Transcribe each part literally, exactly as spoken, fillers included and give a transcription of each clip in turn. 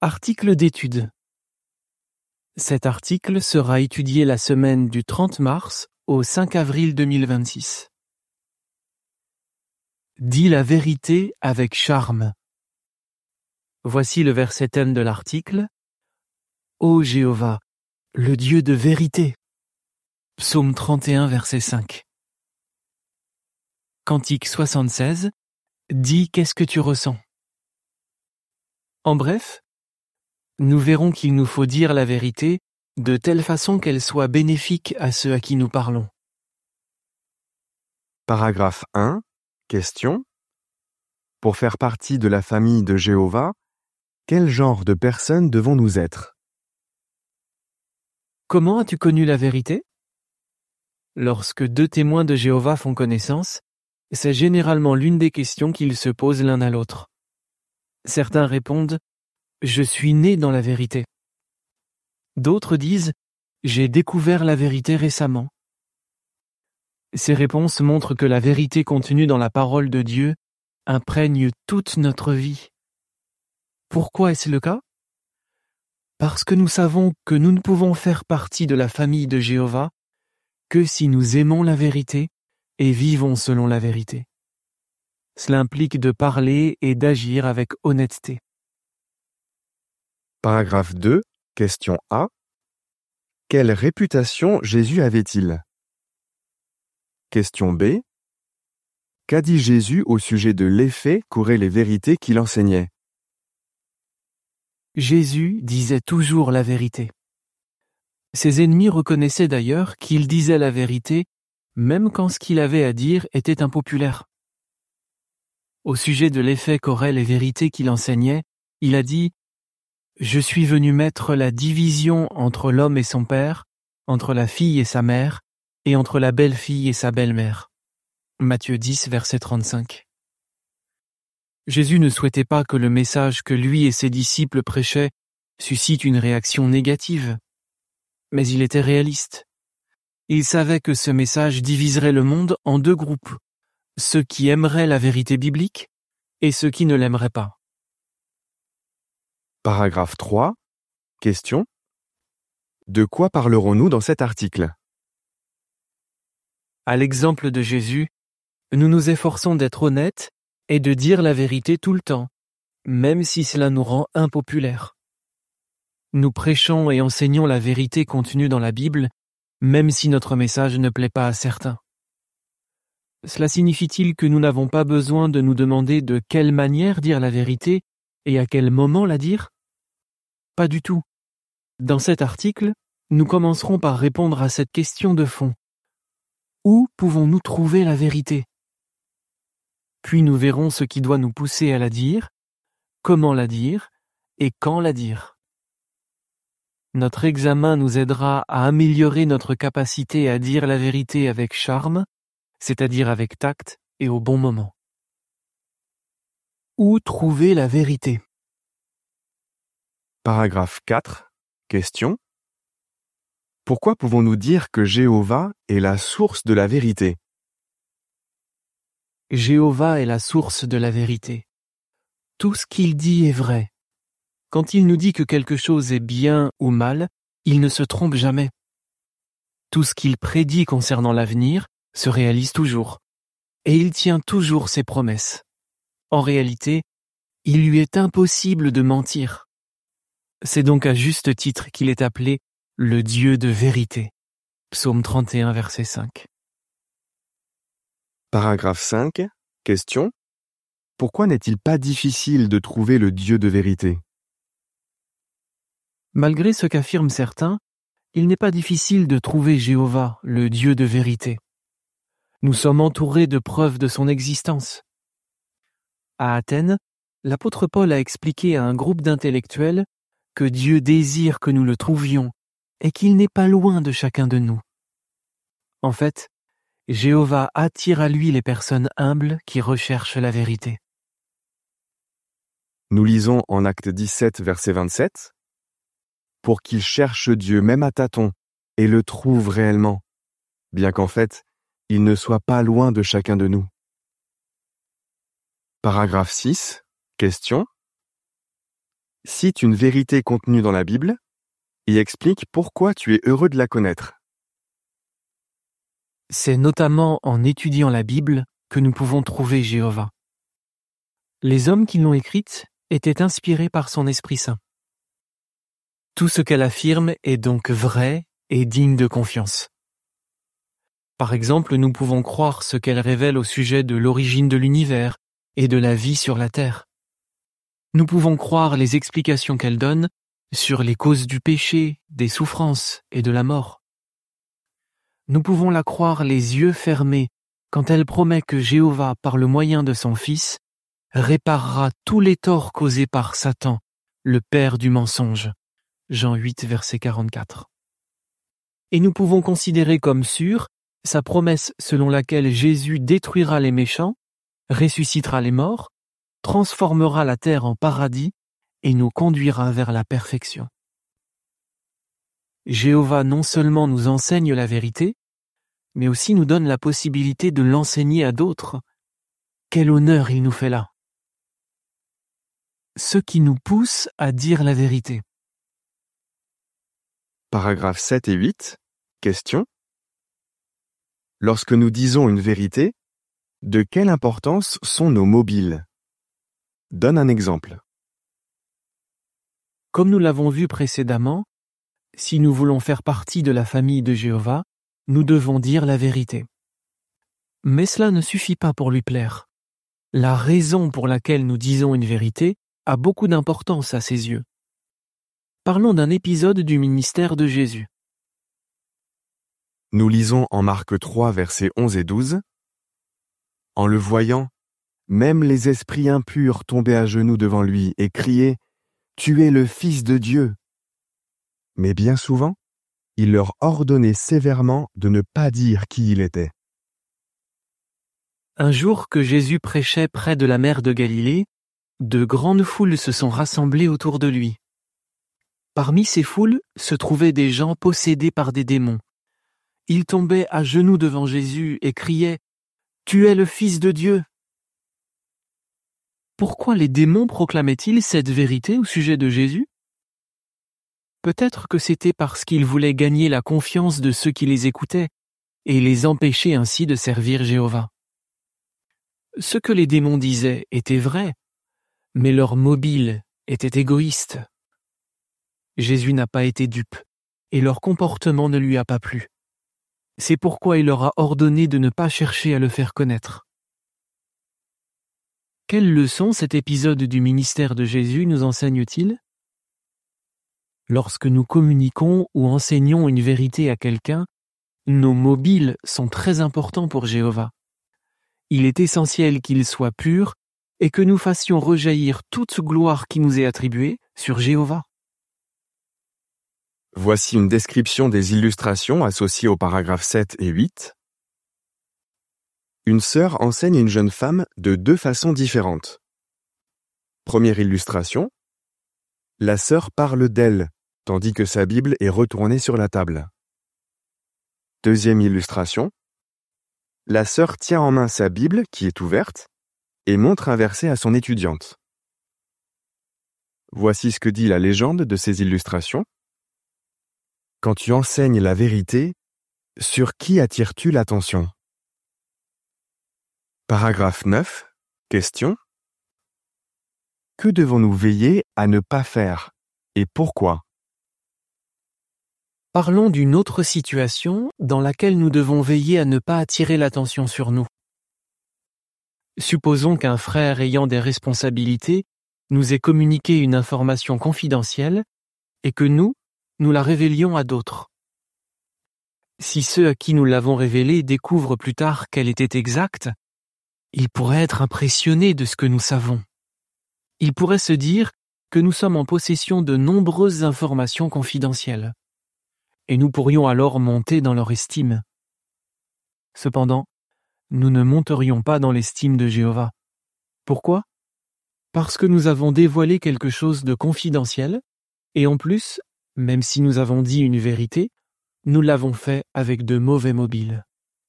Article d'étude. Cet article sera étudié la semaine du trente mars au cinq avril deux mille vingt-six. Dis la vérité avec charme. Voici le verset thème de l'article. Ô Jéhovah, le Dieu de vérité. Psaume trente et un, verset cinq. Cantique soixante-seize. Dis qu'est-ce que tu ressens. En bref, nous verrons qu'il nous faut dire la vérité de telle façon qu'elle soit bénéfique à ceux à qui nous parlons. Paragraphe un. Question. Pour faire partie de la famille de Jéhovah, quel genre de personnes devons-nous être? Comment as-tu connu la vérité? Lorsque deux témoins de Jéhovah font connaissance, c'est généralement l'une des questions qu'ils se posent l'un à l'autre. Certains répondent « Je suis né dans la vérité ». D'autres disent « J'ai découvert la vérité récemment ». Ces réponses montrent que la vérité contenue dans la parole de Dieu imprègne toute notre vie. Pourquoi est-ce le cas? Parce que nous savons que nous ne pouvons faire partie de la famille de Jéhovah que si nous aimons la vérité et vivons selon la vérité. Cela implique de parler et d'agir avec honnêteté. Paragraphe deux. Question A. Quelle réputation Jésus avait-il? Question B. Qu'a dit Jésus au sujet de l'effet qu'auraient les vérités qu'il enseignait? Jésus disait toujours la vérité. Ses ennemis reconnaissaient d'ailleurs qu'il disait la vérité même quand ce qu'il avait à dire était impopulaire. Au sujet de l'effet qu'auraient les vérités qu'il enseignait, il a dit « Je suis venu mettre la division entre l'homme et son père, entre la fille et sa mère, et entre la belle-fille et sa belle-mère. » Matthieu dix, verset trente-cinq. Jésus ne souhaitait pas que le message que lui et ses disciples prêchaient suscite une réaction négative. Mais il était réaliste. Il savait que ce message diviserait le monde en deux groupes, ceux qui aimeraient la vérité biblique et ceux qui ne l'aimeraient pas. Paragraphe trois. Question. De quoi parlerons-nous dans cet article? À l'exemple de Jésus, nous nous efforçons d'être honnêtes et de dire la vérité tout le temps, même si cela nous rend impopulaires. Nous prêchons et enseignons la vérité contenue dans la Bible, même si notre message ne plaît pas à certains. Cela signifie-t-il que nous n'avons pas besoin de nous demander de quelle manière dire la vérité et à quel moment la dire? Pas du tout. Dans cet article, nous commencerons par répondre à cette question de fond. Où pouvons-nous trouver la vérité? Puis nous verrons ce qui doit nous pousser à la dire, comment la dire et quand la dire. Notre examen nous aidera à améliorer notre capacité à dire la vérité avec charme, c'est-à-dire avec tact et au bon moment. Où trouver la vérité? Paragraphe quatre. Question. Pourquoi pouvons-nous dire que Jéhovah est la source de la vérité? Jéhovah est la source de la vérité. Tout ce qu'il dit est vrai. Quand il nous dit que quelque chose est bien ou mal, il ne se trompe jamais. Tout ce qu'il prédit concernant l'avenir se réalise toujours, et il tient toujours ses promesses. En réalité, il lui est impossible de mentir. C'est donc à juste titre qu'il est appelé le Dieu de vérité. Psaume trente et un, verset cinq. Paragraphe cinq. Question. Pourquoi n'est-il pas difficile de trouver le Dieu de vérité? Malgré ce qu'affirment certains, il n'est pas difficile de trouver Jéhovah, le Dieu de vérité. Nous sommes entourés de preuves de son existence. À Athènes, l'apôtre Paul a expliqué à un groupe d'intellectuels que Dieu désire que nous le trouvions et qu'il n'est pas loin de chacun de nous. En fait, Jéhovah attire à lui les personnes humbles qui recherchent la vérité. Nous lisons en Actes dix-sept, verset vingt-sept. Pour qu'ils cherchent Dieu même à tâtons et le trouvent réellement, bien qu'en fait, il ne soit pas loin de chacun de nous. Paragraphe six. Question. Cite une vérité contenue dans la Bible et explique pourquoi tu es heureux de la connaître. C'est notamment en étudiant la Bible que nous pouvons trouver Jéhovah. Les hommes qui l'ont écrite étaient inspirés par son Esprit Saint. Tout ce qu'elle affirme est donc vrai et digne de confiance. Par exemple, nous pouvons croire ce qu'elle révèle au sujet de l'origine de l'univers et de la vie sur la terre. Nous pouvons croire les explications qu'elle donne sur les causes du péché, des souffrances et de la mort. Nous pouvons la croire les yeux fermés quand elle promet que Jéhovah, par le moyen de son Fils, réparera tous les torts causés par Satan, le père du mensonge. Jean huit, verset quarante-quatre. Et nous pouvons considérer comme sûre sa promesse selon laquelle Jésus détruira les méchants, ressuscitera les morts, transformera la terre en paradis et nous conduira vers la perfection. Jéhovah non seulement nous enseigne la vérité, mais aussi nous donne la possibilité de l'enseigner à d'autres. Quel honneur il nous fait là! Ce qui nous pousse à dire la vérité. Paragraphes sept et huit. Question. Lorsque nous disons une vérité, de quelle importance sont nos mobiles? Donne un exemple. Comme nous l'avons vu précédemment, si nous voulons faire partie de la famille de Jéhovah, nous devons dire la vérité. Mais cela ne suffit pas pour lui plaire. La raison pour laquelle nous disons une vérité a beaucoup d'importance à ses yeux. Parlons d'un épisode du ministère de Jésus. Nous lisons en Marc trois, versets onze et douze. En le voyant, même les esprits impurs tombaient à genoux devant lui et criaient « Tu es le Fils de Dieu !» Mais bien souvent, il leur ordonnait sévèrement de ne pas dire qui il était. Un jour que Jésus prêchait près de la mer de Galilée, de grandes foules se sont rassemblées autour de lui. Parmi ces foules se trouvaient des gens possédés par des démons. Ils tombaient à genoux devant Jésus et criaient « Tu es le Fils de Dieu !» Pourquoi les démons proclamaient-ils cette vérité au sujet de Jésus? Peut-être que c'était parce qu'ils voulaient gagner la confiance de ceux qui les écoutaient et les empêcher ainsi de servir Jéhovah. Ce que les démons disaient était vrai, mais leur mobile était égoïste. Jésus n'a pas été dupe et leur comportement ne lui a pas plu. C'est pourquoi il leur a ordonné de ne pas chercher à le faire connaître. Quelle leçon cet épisode du ministère de Jésus nous enseigne-t-il? Lorsque nous communiquons ou enseignons une vérité à quelqu'un, nos mobiles sont très importants pour Jéhovah. Il est essentiel qu'il soit pur et que nous fassions rejaillir toute gloire qui nous est attribuée sur Jéhovah. Voici une description des illustrations associées aux paragraphes sept et huit. Une sœur enseigne une jeune femme de deux façons différentes. Première illustration. La sœur parle d'elle, tandis que sa Bible est retournée sur la table. Deuxième illustration. La sœur tient en main sa Bible, qui est ouverte, et montre un verset à son étudiante. Voici ce que dit la légende de ces illustrations. Quand tu enseignes la vérité, sur qui attires-tu l'attention? Paragraphe neuf. Question. Que devons-nous veiller à ne pas faire et pourquoi? Parlons d'une autre situation dans laquelle nous devons veiller à ne pas attirer l'attention sur nous. Supposons qu'un frère ayant des responsabilités nous ait communiqué une information confidentielle et que nous, nous la révélions à d'autres. Si ceux à qui nous l'avons révélée découvrent plus tard qu'elle était exacte, ils pourraient être impressionnés de ce que nous savons. Ils pourraient se dire que nous sommes en possession de nombreuses informations confidentielles. Et nous pourrions alors monter dans leur estime. Cependant, nous ne monterions pas dans l'estime de Jéhovah. Pourquoi? Parce que nous avons dévoilé quelque chose de confidentiel, et en plus, même si nous avons dit une vérité, nous l'avons fait avec de mauvais mobiles.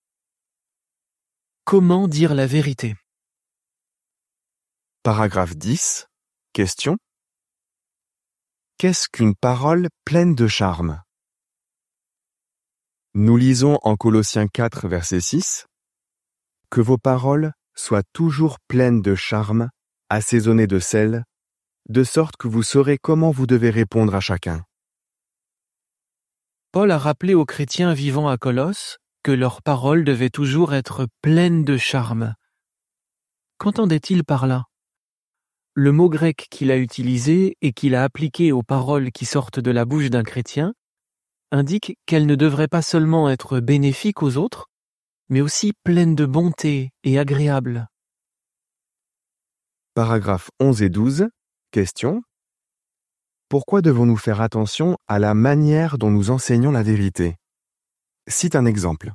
Comment dire la vérité? Paragraphe dix. Question. Qu'est-ce qu'une parole pleine de charme? Nous lisons en Colossiens quatre, verset six. Que vos paroles soient toujours pleines de charme, assaisonnées de sel, de sorte que vous saurez comment vous devez répondre à chacun. Paul a rappelé aux chrétiens vivant à Colosse que leurs paroles devaient toujours être pleines de charme. Qu'entendait-il par là? Le mot grec qu'il a utilisé et qu'il a appliqué aux paroles qui sortent de la bouche d'un chrétien indique qu'elles ne devraient pas seulement être bénéfiques aux autres, mais aussi pleines de bonté et agréables. Paragraphes onze et douze. Question. Pourquoi devons-nous faire attention à la manière dont nous enseignons la vérité? Cite un exemple.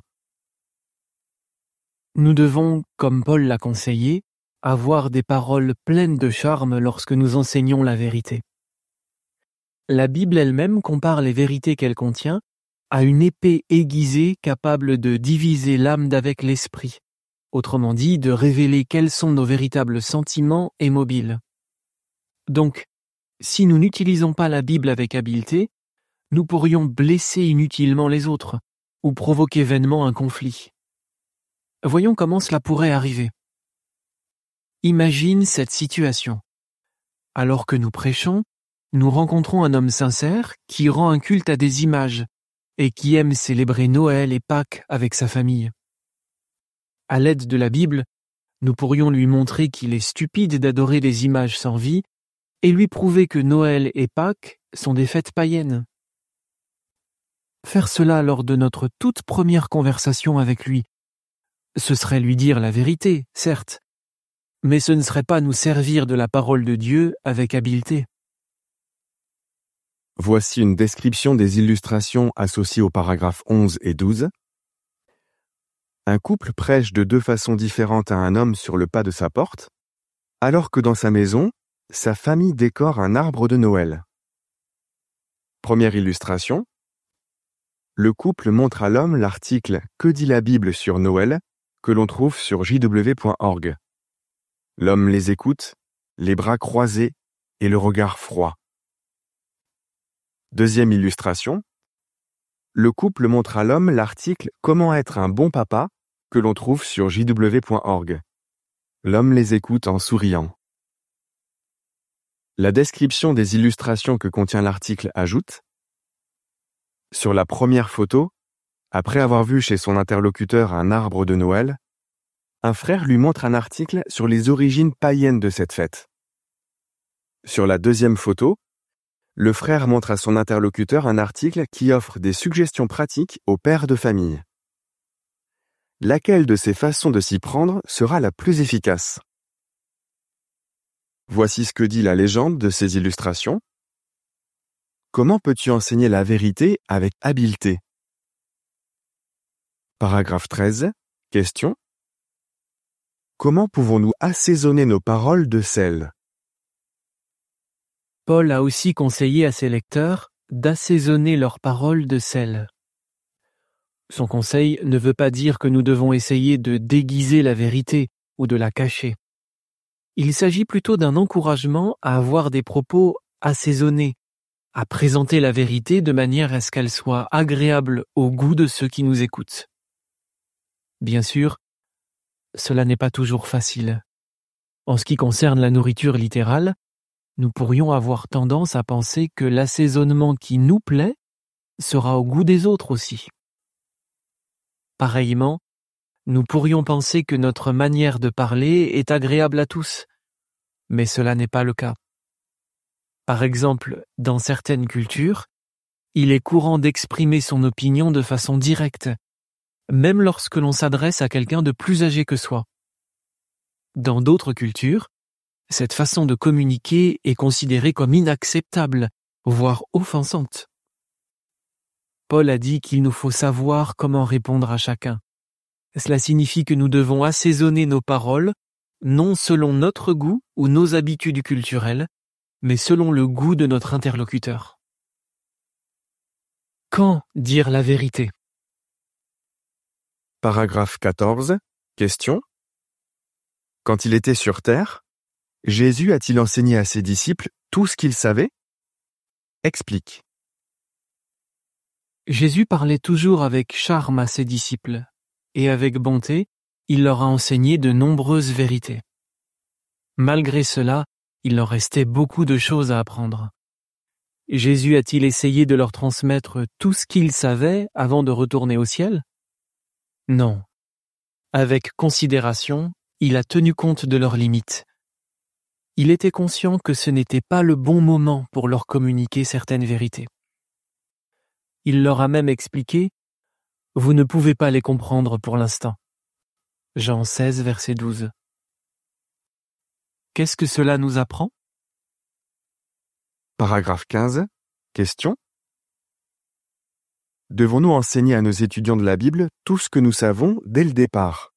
Nous devons, comme Paul l'a conseillé, avoir des paroles pleines de charme lorsque nous enseignons la vérité. La Bible elle-même compare les vérités qu'elle contient à une épée aiguisée capable de diviser l'âme d'avec l'esprit, autrement dit, de révéler quels sont nos véritables sentiments et mobiles. Donc, si nous n'utilisons pas la Bible avec habileté, nous pourrions blesser inutilement les autres ou provoquer vainement un conflit. Voyons comment cela pourrait arriver. Imagine cette situation. Alors que nous prêchons, nous rencontrons un homme sincère qui rend un culte à des images et qui aime célébrer Noël et Pâques avec sa famille. À l'aide de la Bible, nous pourrions lui montrer qu'il est stupide d'adorer des images sans vie et lui prouver que Noël et Pâques sont des fêtes païennes. Faire cela lors de notre toute première conversation avec lui, ce serait lui dire la vérité, certes, mais ce ne serait pas nous servir de la parole de Dieu avec habileté. Voici une description des illustrations associées aux paragraphes onze et douze. Un couple prêche de deux façons différentes à un homme sur le pas de sa porte, alors que dans sa maison, sa famille décore un arbre de Noël. Première illustration. Le couple montre à l'homme l'article « Que dit la Bible sur Noël ?» que l'on trouve sur j w point org. L'homme les écoute, les bras croisés et le regard froid. Deuxième illustration. Le couple montre à l'homme l'article « Comment être un bon papa ?» que l'on trouve sur j w point org. L'homme les écoute en souriant. La description des illustrations que contient l'article ajoute. Sur la première photo, après avoir vu chez son interlocuteur un arbre de Noël, un frère lui montre un article sur les origines païennes de cette fête. Sur la deuxième photo, le frère montre à son interlocuteur un article qui offre des suggestions pratiques aux pères de famille. Laquelle de ces façons de s'y prendre sera la plus efficace? Voici ce que dit la légende de ces illustrations. Comment peux-tu enseigner la vérité avec habileté? Paragraphe treize. Question. Comment pouvons-nous assaisonner nos paroles de sel? Paul a aussi conseillé à ses lecteurs d'assaisonner leurs paroles de sel. Son conseil ne veut pas dire que nous devons essayer de déguiser la vérité ou de la cacher. Il s'agit plutôt d'un encouragement à avoir des propos assaisonnés, à présenter la vérité de manière à ce qu'elle soit agréable au goût de ceux qui nous écoutent. Bien sûr, cela n'est pas toujours facile. En ce qui concerne la nourriture littérale, nous pourrions avoir tendance à penser que l'assaisonnement qui nous plaît sera au goût des autres aussi. Pareillement, nous pourrions penser que notre manière de parler est agréable à tous, mais cela n'est pas le cas. Par exemple, dans certaines cultures, il est courant d'exprimer son opinion de façon directe, même lorsque l'on s'adresse à quelqu'un de plus âgé que soi. Dans d'autres cultures, cette façon de communiquer est considérée comme inacceptable, voire offensante. Paul a dit qu'il nous faut savoir comment répondre à chacun. Cela signifie que nous devons assaisonner nos paroles, non selon notre goût ou nos habitudes culturelles, mais selon le goût de notre interlocuteur. Quand dire la vérité? Paragraphe quatorze. Question. Quand il était sur terre, Jésus a-t-il enseigné à ses disciples tout ce qu'il savait? Explique. Jésus parlait toujours avec charme à ses disciples, et avec bonté, il leur a enseigné de nombreuses vérités. Malgré cela, il leur restait beaucoup de choses à apprendre. Jésus a-t-il essayé de leur transmettre tout ce qu'il savait avant de retourner au ciel? Non. Avec considération, il a tenu compte de leurs limites. Il était conscient que ce n'était pas le bon moment pour leur communiquer certaines vérités. Il leur a même expliqué « Vous ne pouvez pas les comprendre pour l'instant ». Jean seize, verset douze. Qu'est-ce que cela nous apprend? Paragraphe quinze. Question. Devons-nous enseigner à nos étudiants de la Bible tout ce que nous savons dès le départ?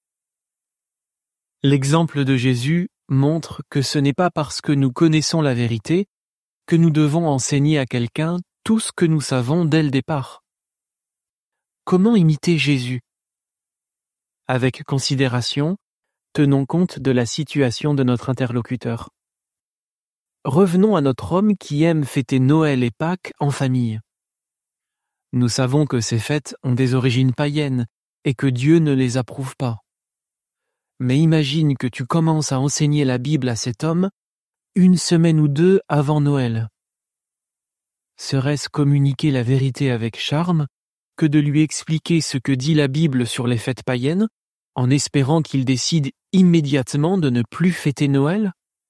L'exemple de Jésus montre que ce n'est pas parce que nous connaissons la vérité que nous devons enseigner à quelqu'un tout ce que nous savons dès le départ. Comment imiter Jésus? Avec considération, tenons compte de la situation de notre interlocuteur. Revenons à notre homme qui aime fêter Noël et Pâques en famille. Nous savons que ces fêtes ont des origines païennes et que Dieu ne les approuve pas. Mais imagine que tu commences à enseigner la Bible à cet homme une semaine ou deux avant Noël. Serait-ce communiquer la vérité avec charme que de lui expliquer ce que dit la Bible sur les fêtes païennes, en espérant qu'il décide immédiatement de ne plus fêter Noël?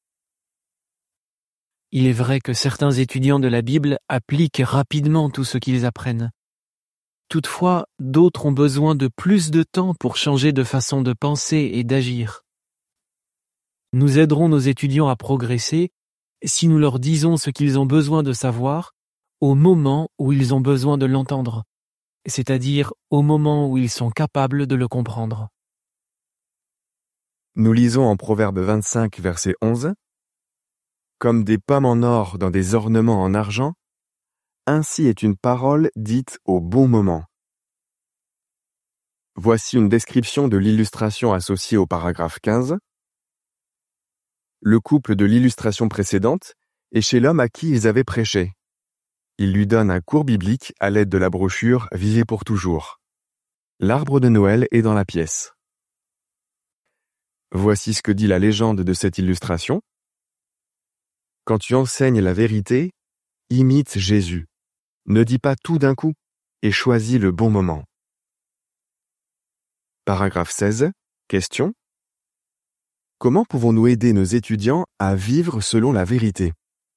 Il est vrai que certains étudiants de la Bible appliquent rapidement tout ce qu'ils apprennent. Toutefois, d'autres ont besoin de plus de temps pour changer de façon de penser et d'agir. Nous aiderons nos étudiants à progresser si nous leur disons ce qu'ils ont besoin de savoir au moment où ils ont besoin de l'entendre, c'est-à-dire au moment où ils sont capables de le comprendre. Nous lisons en Proverbe vingt-cinq, verset onze. Comme des pommes en or dans des ornements en argent, ainsi est une parole dite au bon moment. Voici une description de l'illustration associée au paragraphe quinze. Le couple de l'illustration précédente est chez l'homme à qui ils avaient prêché. Il lui donne un cours biblique à l'aide de la brochure « Vivez pour toujours ». L'arbre de Noël est dans la pièce. Voici ce que dit la légende de cette illustration. Quand tu enseignes la vérité, imite Jésus. Ne dis pas tout d'un coup et choisis le bon moment. Paragraphe seize. Question. Comment pouvons-nous aider nos étudiants à vivre selon la vérité?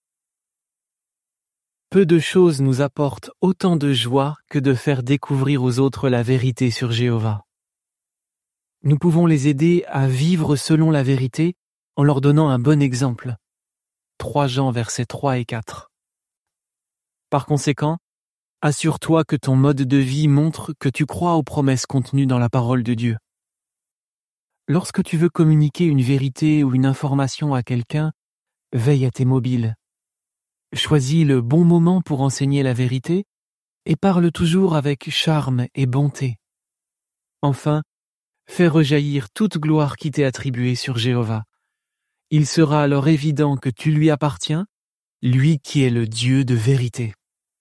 Peu de choses nous apportent autant de joie que de faire découvrir aux autres la vérité sur Jéhovah. Nous pouvons les aider à vivre selon la vérité en leur donnant un bon exemple. trois Jean versets trois et quatre. Par conséquent, assure-toi que ton mode de vie montre que tu crois aux promesses contenues dans la parole de Dieu. Lorsque tu veux communiquer une vérité ou une information à quelqu'un, veille à tes mobiles. Choisis le bon moment pour enseigner la vérité et parle toujours avec charme et bonté. Enfin, fais rejaillir toute gloire qui t'est attribuée sur Jéhovah. Il sera alors évident que tu lui appartiens, lui qui est le Dieu de vérité.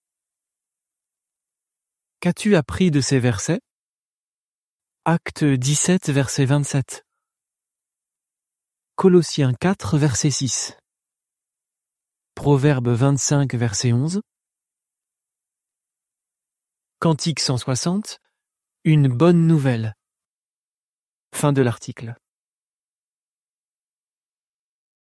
Qu'as-tu appris de ces versets? Acte dix-sept, verset vingt-sept. Colossiens quatre, verset six. Proverbe vingt-cinq, verset onze. Cantique cent soixante. Une bonne nouvelle. Fin de l'article.